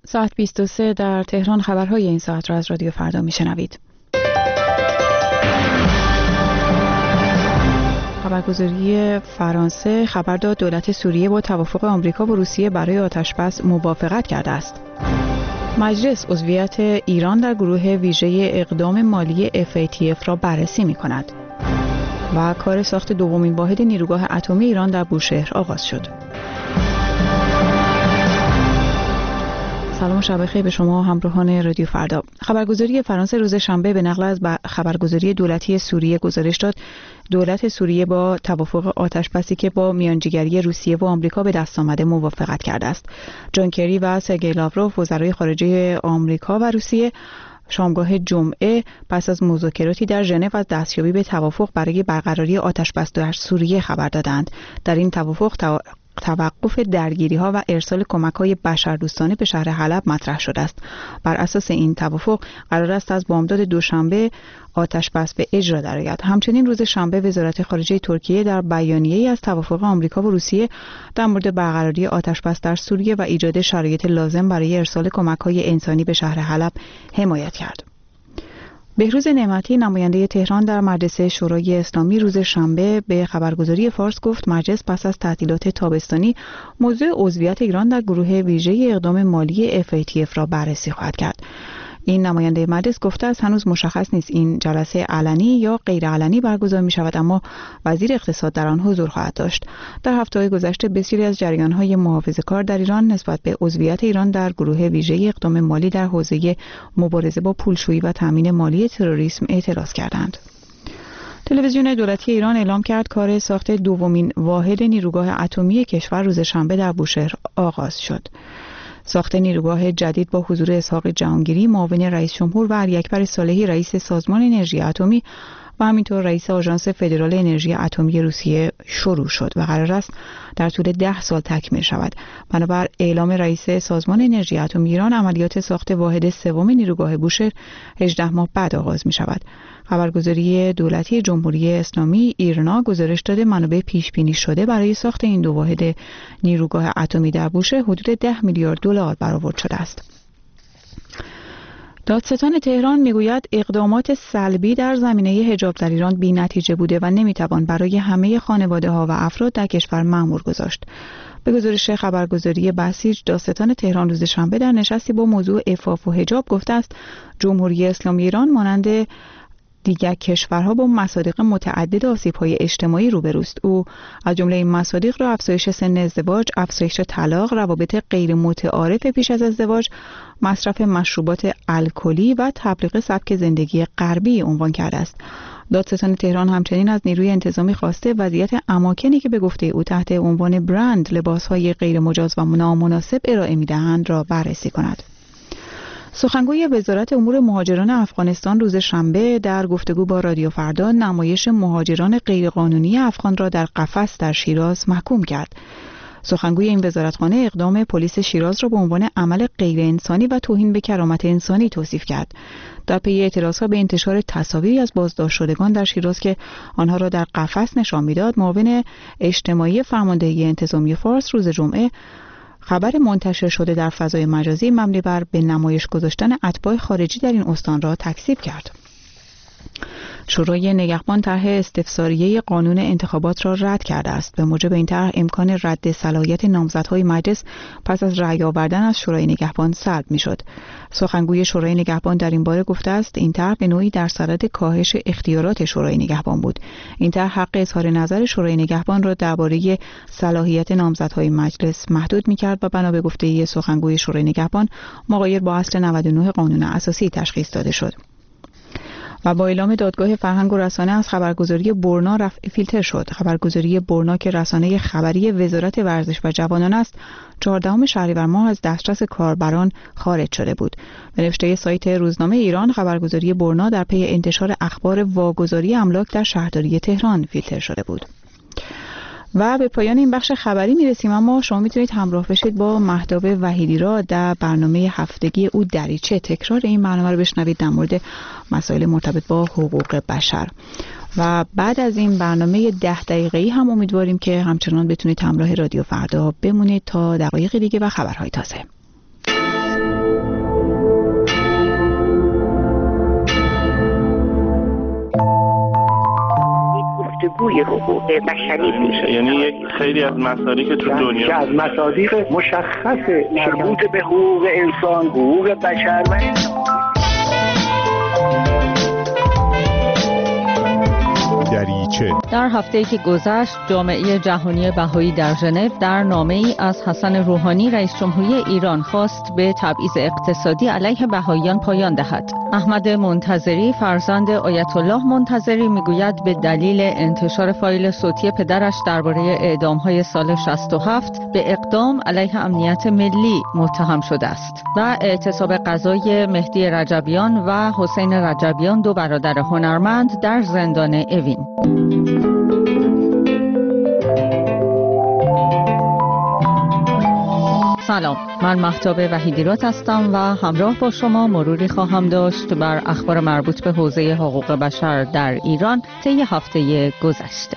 ساعت 23 در تهران. خبرهای این ساعت را از رادیو فردا میشنوید. خبرگزاری فرانسه خبر داد دولت سوریه با توافق آمریکا و روسیه برای آتشبس موافقت کرده است. مجلس عضویت ایران در گروه ویژه اقدام مالی FATF را بررسی می‌کند. و کار ساخت دومین واحد نیروگاه اتمی ایران در بوشهر آغاز شد. سلام و شب بخیر به شما همراهان رادیو فردا. خبرگزاری فرانسه روز شنبه به نقل از خبرگزاری دولتی سوریه گزارش داد دولت سوریه با توافق آتشبسی که با میانجیگری روسیه و آمریکا به دست آمده موافقت کرده است. جان کری و سرگئی لاوروف وزرای خارجه آمریکا و روسیه شامگاه جمعه پس از مذاکراتی در ژنو از دستیابی به توافق برای برقراری آتشبس در سوریه خبر دادند. در این توافق توقف درگیری‌ها و ارسال کمک‌های بشردوستانه به شهر حلب مطرح شده است. بر اساس این توافق قرار است از بامداد دوشنبه آتشبس به اجرا درآید. همچنین روز شنبه وزارت خارجه ترکیه در بیانیه‌ای از توافق آمریکا و روسیه در مورد برقراری آتشبس در سوریه و ایجاد شرایط لازم برای ارسال کمک‌های انسانی به شهر حلب حمایت کرد. بهروز نعمتی نماینده تهران در مجلس شورای اسلامی روز شنبه به خبرگزاری فارس گفت مجلس پس از تعطیلات تابستانی موضوع عضویت ایران در گروه ویژه اقدام مالی FATF را بررسی خواهد کرد. این نماینده مجلس گفته است هنوز مشخص نیست این جلسه علنی یا غیر علنی برگزار می شود، اما وزیر اقتصاد در آن حضور خواهد داشت. در هفته‌های گذشته بسیاری از جریان‌های محافظه‌کار در ایران نسبت به عضویت ایران در گروه ویژه اقدام مالی در حوزه مبارزه با پولشویی و تامین مالی تروریسم اعتراض کردند. تلویزیون دولتی ایران اعلام کرد کار ساخت دومین واحد نیروگاه اتمی کشور روز شنبه در بوشهر آغاز شد. ساخت نیروگاه جدید با حضور اسحاق جهانگیری معاون رئیس جمهور و علی اکبر صالحی رئیس سازمان انرژی اتمی و همینطور رئیس آژانس فدرال انرژی اتمی روسیه شروع شد و قرار است در طول 10 سال تکمیل شود. بنابر اعلام رئیس سازمان انرژی اتمی ایران عملیات ساخت واحد سوم نیروگاه بوشهر 18 ماه بعد آغاز می شود. خبرگزاری دولتی جمهوری اسلامی ایرنا گزارش داده منابع پیش بینی شده برای ساخت این دو واحد نیروگاه اتمی در بوشهر حدود 10 میلیارد دلار برآورد شده است. دادستان تهران میگوید اقدامات سلبی در زمینه حجاب در ایران بی نتیجه بوده و نمیتوان برای همه خانواده ها و افراد در کشور مأمور گذاشت. به گزارش خبرگزاری بسیج، دادستان تهران روز شنبه در نشستی با موضوع عفاف و حجاب گفته است جمهوری اسلامی ایران مانند دیگر کشورها با مصادیق متعدد آسیب‌های اجتماعی روبروست. او از جمله این مصادیق را افزایش سن ازدواج، افزایش طلاق، روابط غیر متعارف پیش از ازدواج، مصرف مشروبات الکلی و تبلیغ سبک زندگی غربی عنوان کرده است. دادستان تهران همچنین از نیروی انتظامی خواسته وضعیت اماکنی که به گفته او تحت عنوان برند لباس‌های غیر مجاز و نامناسب ارائه می‌دهند را بررسی کند. سخنگوی وزارت امور مهاجران افغانستان روز شنبه در گفتگو با رادیو فردا نمایش مهاجران غیرقانونی افغان را در قفس در شیراز محکوم کرد. سخنگوی این وزارتخانه اقدام پلیس شیراز را به عنوان عمل غیر انسانی و توهین به کرامت انسانی توصیف کرد. در پی اعتراضها به انتشار تصاویری از بازداشت شدگان در شیراز که آنها را در قفس نشان می‌داد، معاون اجتماعی فرماندهی انتظامی فارس روز جمعه خبر منتشر شده در فضای مجازی مبنی بر به نمایش گذاشتن اتباع خارجی در این استان را تکذیب کرد. شورای نگهبان طرح استفساریه قانون انتخابات را رد کرده است. به موجب این طرح امکان رد صلاحیت نامزدهای مجلس پس از رأی آوردن از شورای نگهبان سلب می‌شد. سخنگوی شورای نگهبان در این باره گفته است این طرح به نوعی در صدد کاهش اختیارات شورای نگهبان بود. این طرح حق اظهار نظر شورای نگهبان را درباره صلاحیت نامزدهای مجلس محدود می‌کرد و بنا به گفته سخنگوی شورای نگهبان مغایر با اصل 99 قانون اساسی تشخیص داده شد. و با اعلام دادگاه فرهنگ و رسانه از خبرگزاری برنا رفع فیلتر شد. خبرگزاری برنا که رسانه خبری وزارت ورزش و جوانان است 14 شهریور ماه از دسترس کاربران خارج شده بود. به نوشته سایت روزنامه ایران خبرگزاری برنا در پی انتشار اخبار واگذاری املاک در شهرداری تهران فیلتر شده بود. و به پایان این بخش خبری میرسیم، اما شما میتونید همراه بشید با مهتاب وحیدی را در برنامه هفتگی او دریچه. تکرار این برنامه رو بشنوید در مورد مسائل مرتبط با حقوق بشر. و بعد از این برنامه 10 دقیقه‌ای هم امیدواریم که همچنان بتونید همراه رادیو فردا بمونید تا دقایق دیگه و خبرهای تازه. روی حقوق بشری میشه. یعنی یک خیلی از مسائلی که تو دنیا که از مصادیق مشخص مربوط به حقوق انسان، حقوق بشر و در هفته‌ای که گذشت جامعه جهانی بهایی در ژنو در نامه‌ای از حسن روحانی رئیس جمهوری ایران خواست به تبعیض اقتصادی علیه بهاییان پایان دهد. احمد منتظری فرزند آیت الله منتظری میگوید به دلیل انتشار فایل صوتی پدرش درباره اعدام‌های سال 67 به اقدام علیه امنیت ملی متهم شده است و اعتصاب قضای مهدی رجبیان و حسین رجبیان دو برادر هنرمند در زندان اوین. سلام، من مهتاب وحیدیرات هستم و همراه با شما مروری خواهم داشت بر اخبار مربوط به حوزه حقوق بشر در ایران طی هفته گذشته.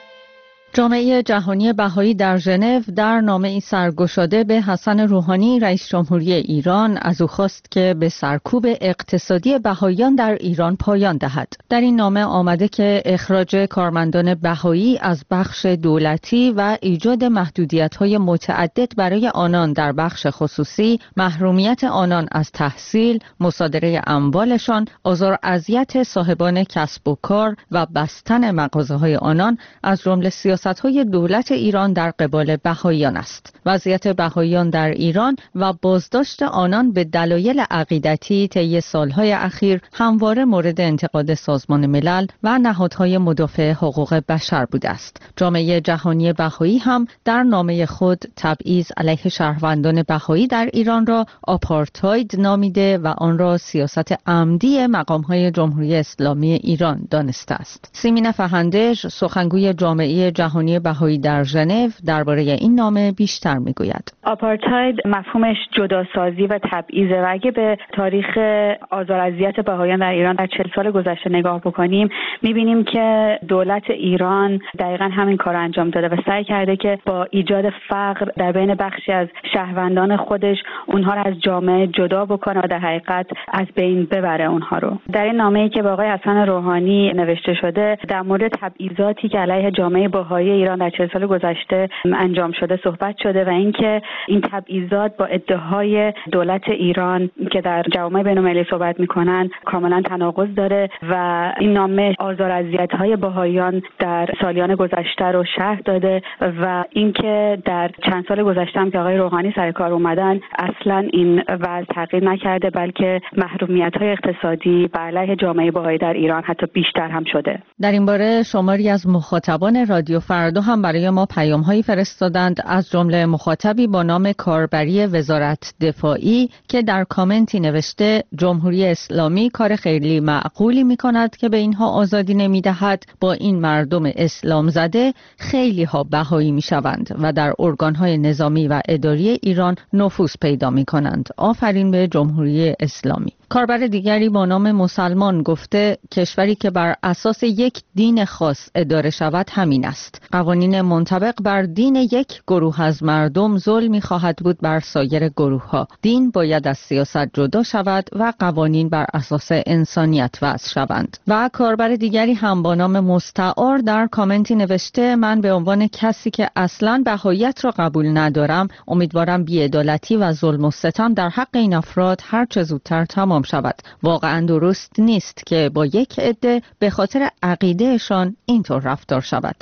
جامعه جهانی بهایی در ژنو در نامه‌ای سرگشاده به حسن روحانی رئیس جمهوری ایران از او خواست که به سرکوب اقتصادی بهاییان در ایران پایان دهد. در این نامه آمده که اخراج کارمندان بهایی از بخش دولتی و ایجاد محدودیت‌های متعدد برای آنان در بخش خصوصی، محرومیت آنان از تحصیل، مصادره اموالشان، آزار اذیت صاحبان کسب و کار و بستن مغازه‌های آنان از جمله سیاست‌های دولت ایران در قبال بهاییان است. وضعیت بهاییان در ایران و بازداشت آنان به دلایل عقیدتی طی سالهای اخیر همواره مورد انتقاد سازمان ملل و نهادهای مدافع حقوق بشر بوده است. جامعه جهانی بهایی هم در نامه خود تبعیض علیه شهروندان بهایی در ایران را آپارتاید نامیده و آن را سیاست عمدی مقام‌های جمهوری اسلامی ایران دانسته است. سیمین فهندج سخنگوی جامعه جهانی بهایی در ژنو درباره این نامه بیشتر میگوید. آپارتاید مفهومش جداسازی و تبعیض و اگه به تاریخ آزار اذیت بهاییان در ایران در 40 سال گذشته نگاه بکنیم میبینیم که دولت ایران دقیقاً همین کار انجام داده و سعی کرده که با ایجاد فقر در بین بخشی از شهروندان خودش اونها رو از جامعه جدا بکنه و در حقیقت از بین ببره اونها رو. در این نامه‌ای که با آقای حسن روحانی نوشته شده در مورد تبعیضاتی که علیه جامعه بهایی ایران در 40 سال گذشته انجام شده صحبت شده و اینکه این تبعیضات با ادعاهای دولت ایران که در جوامع بین‌المللی صحبت می‌کنن کاملا تناقض داره و این نامه آزار اذیت‌های بهاییان در سالیان گذشته رو شرح داده و اینکه در چند سال گذشته هم که آقای روحانی سر کار اومدن اصلا این وضع تغییر نکرده بلکه محرومیت‌های اقتصادی بر علیه جامعه بهایی در ایران حتی بیشتر هم شده. در این باره شماری از مخاطبان رادیو فردا هم برای ما پیام‌هایی فرستادند، از جمله مخاطبی با نام کاربری وزارت دفاعی که در کامنتی نوشته جمهوری اسلامی کار خیلی معقولی می‌کند که به اینها آزادی نمی‌دهد. با این مردم اسلام زده خیلی ها بهایی می‌شوند و در ارگان‌های نظامی و اداری ایران نفوذ پیدا می‌کنند. آفرین به جمهوری اسلامی. کاربر دیگری با نام مسلمان گفته کشوری که بر اساس یک دین خاص اداره شود همین است. قوانین منطبق بر دین یک گروه از مردم ظلمی خواهد بود بر سایر گروه‌ها. دین باید از سیاست جدا شود و قوانین بر اساس انسانیت وضع شوند. و کاربر دیگری هم با نام مستعار در کامنتی نوشته من به عنوان کسی که اصلاً بهاییت را قبول ندارم امیدوارم بی‌عدالتی و ظلم و ستم در حق این افراد هر چه زودتر تمام شود. واقعاً درست نیست که با یک عده به خاطر عقیدهشان اینطور رفتار شود.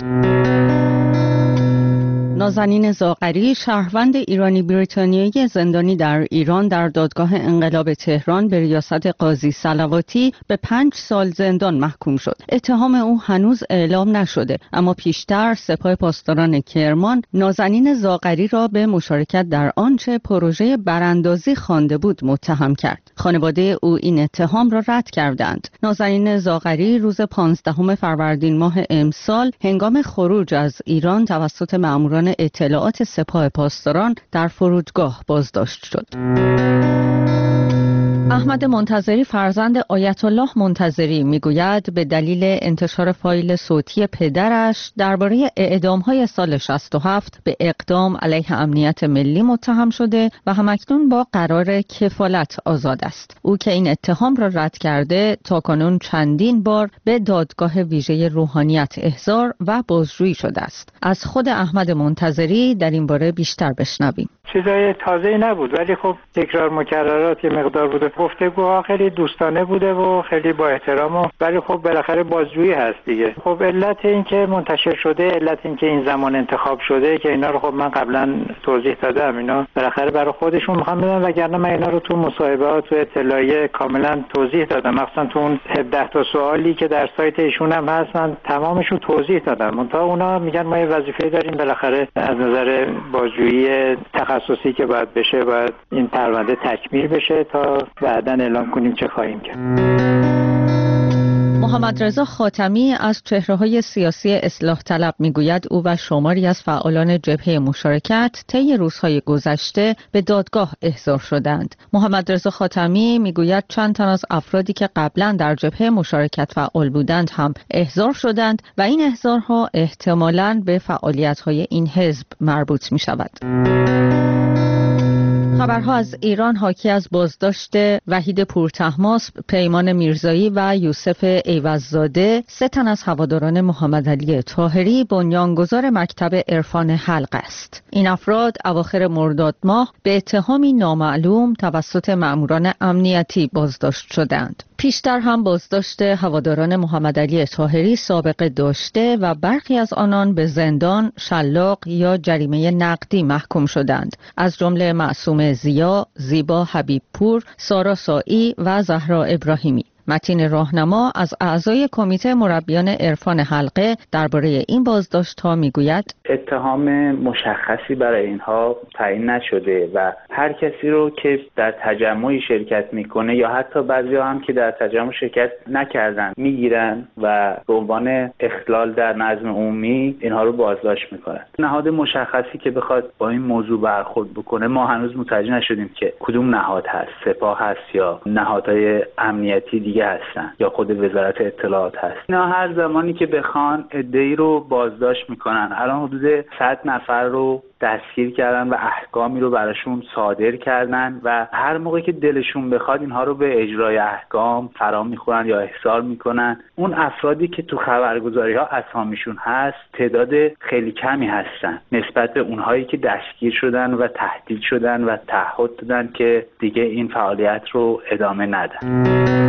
نازنین زاغری شهروند ایرانی بریتانیایی زندانی در ایران در دادگاه انقلاب تهران به ریاست قاضی صلواتی به 5 سال زندان محکوم شد. اتهام او هنوز اعلام نشده، اما پیشتر سپاه پاسداران کرمان نازنین زاغری را به مشارکت در آنچه پروژه براندازی خوانده بود متهم کرد. خانواده او این اتهام را رد کردند. نازنین زاغری روز 15 فروردین ماه امسال هنگام خروج از ایران توسط مأموران اطلاعات سپاه پاسداران در فرودگاه بازداشت شد. احمد منتظری فرزند آیت الله منتظری میگوید به دلیل انتشار فایل صوتی پدرش درباره اعدام‌های سال 67 به اقدام علیه امنیت ملی متهم شده و همکنون با قرار کفالت آزاد است. او که این اتهام را رد کرده تاکنون چندین بار به دادگاه ویژه روحانیت احضار و بازجویی شده است. از خود احمد منتظری در این باره بیشتر بشنویم. چیزای تازه‌ای نبود، ولی خب تکرار مکررات یه مقدار بوده. گفتگوها خیلی دوستانه بوده و خیلی با احترام، ولی خب بالاخره بازجویی هست دیگه. خب علت این که منتشر شده، علت این که این زمان انتخاب شده که اینا رو خب من قبلا توضیح دادم، اینا بالاخره برای خودشون میخوام بدن، وگرنه من اینا رو تو مصاحبه‌ها تو اطلاعیه کاملا توضیح دادم. مثلا تو اون 17 تا سوالی که در سایت ایشون هم هست من تمامش رو توضیح دادم. منتها اونا میگن ما یه وظیفه داریم بالاخره از نظر بازجویی تخصصی که باید بشه، باید این پرونده تکمیل بشه تا بعداً اعلام کنیم چه خواهیم کرد. محمد رضا خاتمی از چهره‌های سیاسی اصلاح طلب میگوید او و شماری از فعالان جبهه مشارکت طی روزهای گذشته به دادگاه احضار شدند. محمد رضا خاتمی میگوید چند تن از افرادی که قبلا در جبهه مشارکت فعال بودند هم احضار شدند و این احضارها احتمالاً به فعالیت‌های این حزب مربوط می‌شود. خبرها از ایران حاکی از بازداشت وحید پورطهماسب، پیمان میرزایی و یوسف ایوززاده، 3 تن از هواداران محمد علی طاهری بنیانگذار مکتب عرفان حلق است. این افراد اواخر مرداد ماه به اتهامی نامعلوم توسط مأموران امنیتی بازداشت شدند. پیشتر هم بازداشت هواداران محمد علی طاهری سابقه داشته و برخی از آنان به زندان، شلاق یا جریمه نقدی محکوم شدند، از جمله معصوم زیا، زیبا حبیبپور، سارا سائی و زهرا ابراهیمی. متین راهنما از اعضای کمیته مربیان عرفان حلقه درباره این بازداشت‌ها میگوید اتهام مشخصی برای اینها تعیین نشده و هر کسی رو که در تجمعی شرکت میکنه یا حتی بعضیا هم که در تجمع شرکت نکردن میگیرن و به عنوان اخلال در نظم عمومی اینها رو بازداشت میکنن. نهاد مشخصی که بخواد با این موضوع برخورد بکنه ما هنوز متوجه نشدیم که کدوم نهاد هست، سپاه هست یا نهادهای امنیتی دیگه هستن یا خود وزارت اطلاعات هست. اینا هر زمانی که بخوان عده‌ای رو بازداشت میکنن. الان حدود 100 نفر رو دستگیر کردن و احکامی رو براشون صادر کردن و هر موقع که دلشون بخواد اینها رو به اجرای احکام فرا میخورن یا احضار میکنن. اون افرادی که تو خبرگزاری ها اسامیشون هست تعداد خیلی کمی هستن نسبت به اونهایی که دستگیر شدن و تهدید شدن و تعهد دادن که دیگه این فعالیت رو ادامه ندن.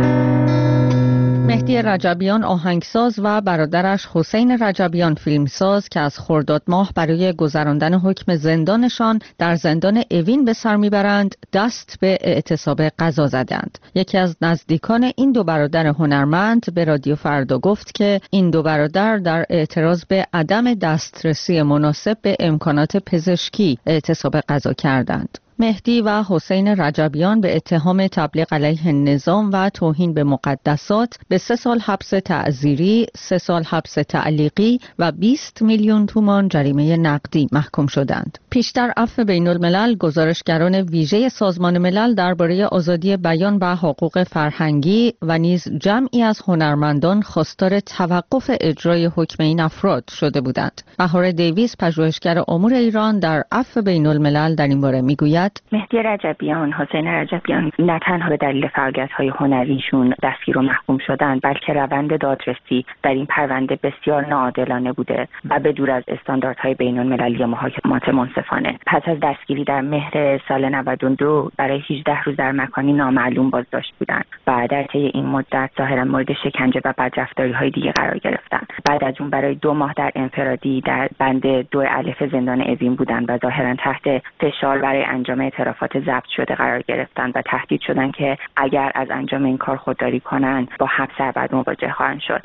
مهدی رجبیان آهنگساز و برادرش حسین رجبیان فیلمساز که از خرداد ماه برای گذراندن حکم زندانشان در زندان اوین به سر میبرند دست به اعتصاب قضا زدند. یکی از نزدیکان این دو برادر هنرمند به رادیو فردا گفت که این دو برادر در اعتراض به عدم دسترسی مناسب به امکانات پزشکی اعتصاب قضا کردند. مهدی و حسین رجبیان به اتهام تبلیغ علیه نظام و توهین به مقدسات به 3 سال حبس تعزیری، 3 سال حبس تعلیقی و 20 میلیون تومان جریمه نقدی محکوم شدند. پیشتر عفو بین الملل گزارشگران ویژه سازمان ملل درباره آزادی بیان و حقوق فرهنگی و نیز جمعی از هنرمندان خواستار توقف اجرای حکم این افراد شده بودند. بهار دیویس پژوهشگر امور ایران در عفو بین الملل در این باره میگوید مهدی رجبیان، حسین رجبیان نه تنها به دلیل فعالیت‌های هنریشون دستگیر و محکوم شدند، بلکه روند دادرسی در این پرونده بسیار ناعادلانه بوده و به دور از استانداردهای بین‌المللی محاکمات منصفانه. پس از دستگیری در مهر سال 92 برای 18 روز در مکانی نامعلوم بازداشت بودند و در طی این مدت ظاهراً مورد شکنجه و بدرفتاری‌های دیگه قرار گرفتند. بعد از اون برای 2 ماه در انفرادی در بند 2 الف زندان اوین بودند و ظاهراً تحت فشار برای انجام اعترافات ضبط شده قرار گرفتند و تهدید شدند که اگر از انجام این کار خودداری کنند با حبس ابد مواجه خواهند شد.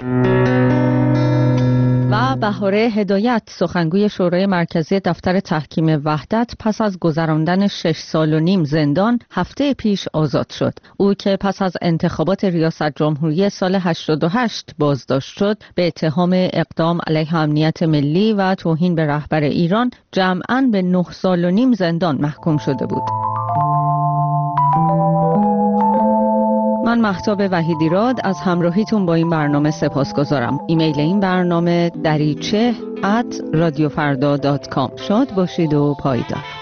و بهاره هدایت سخنگوی شورای مرکزی دفتر تحکیم وحدت پس از گذراندن 6 سال و نیم زندان هفته پیش آزاد شد. او که پس از انتخابات ریاست جمهوری سال 88 بازداشت شد به اتهام اقدام علیه امنیت ملی و توهین به رهبر ایران جمعاً به 9 سال و نیم زندان محکوم شده بود. من مهتاب وحیدیراد از همراهیتون با این برنامه سپاسگزارم. ایمیل این برنامه دریچه@radiofarda.com. شاد باشید و پایدار.